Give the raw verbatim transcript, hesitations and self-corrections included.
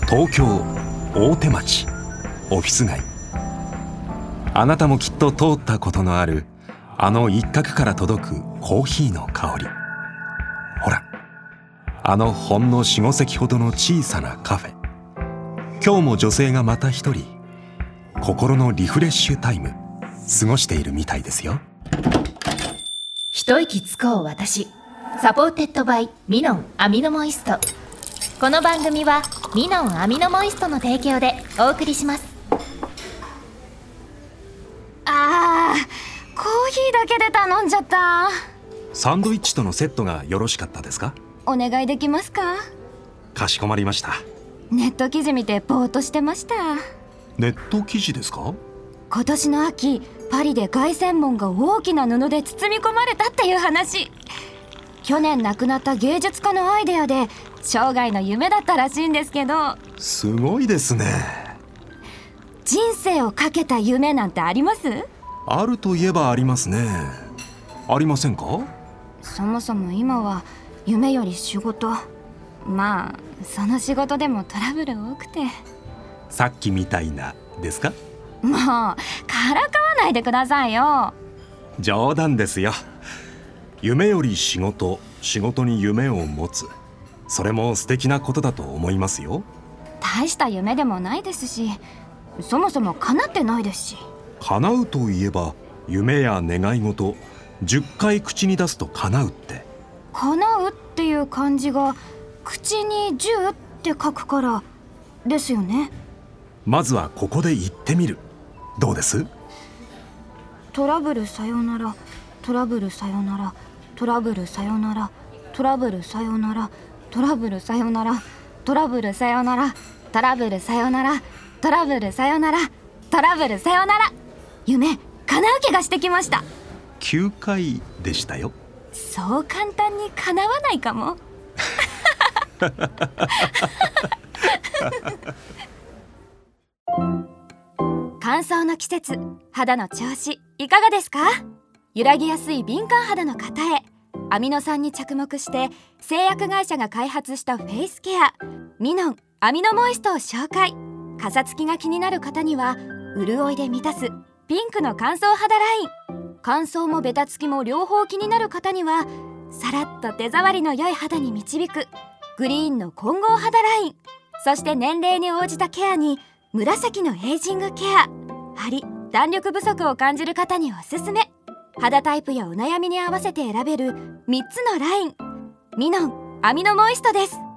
東京大手町オフィス街、あなたもきっと通ったことのあるあの一角から届くコーヒーの香り。ほら、あのほんの よん,ご 席ほどの小さなカフェ。今日も女性がまた一人心のリフレッシュタイム過ごしているみたいですよ。 一息つこう私、サポーテッドバイミノンアミノモイスト。この番組はミノンアミノモイストの提供でお送りします。 あー、コーヒーだけで頼んじゃった。 サンドイッチとのセットがよろしかったですか？ お願いできますか？ かしこまりました。 ネット記事見てぼーっとしてました。 ネット記事ですか？ 今年の秋、パリで凱旋門が大きな布で包み込まれたっていう話。去年亡くなった芸術家のアイデアで生涯の夢だったらしいんですけど。 すごいですね。 人生をかけた夢なんてあります？ あるといえばありますね。ありませんか？ そもそも今は夢より仕事。まあその仕事でもトラブル多くて。 さっきみたいなですか？ もうからかわないでくださいよ。 冗談ですよ。夢より仕事、仕事に夢を持つ、それも素敵なことだと思いますよ。 大した夢でもないですし、そもそも叶ってないですし。 叶うといえば夢や願い事じゅっかい口に出すと叶うって。 叶うっていう漢字が口にじゅうって書くからですよね。 まずはここで言ってみる。どうです？ トラブルさよなら、トラブルさよなら、トラブルさよなら、トラブルさよなら、トラブルさよなら、トラブルさよなら、トラブルさよなら、トラブルさよなら、トラブルさよなら。夢叶う気がしてきました。 きゅうかいでしたよ。 そう簡単に叶わないかも。乾燥の季節、肌の調子いかがですか？揺らぎやすい敏感肌の方へ、アミノ酸に着目して製薬会社が開発したフェイスケアミノンアミノモイストを紹介。かさつきが気になる方には潤いで満たすピンクの乾燥肌ライン。乾燥もベタつきも両方気になる方にはさらっと手触りの良い肌に導くグリーンの混合肌ライン。そして年齢に応じたケアに紫のエイジングケア。張り弾力不足を感じる方におすすめ。肌タイプやお悩みに合わせて選べるみっつのライン。ミノンアミノモイストです。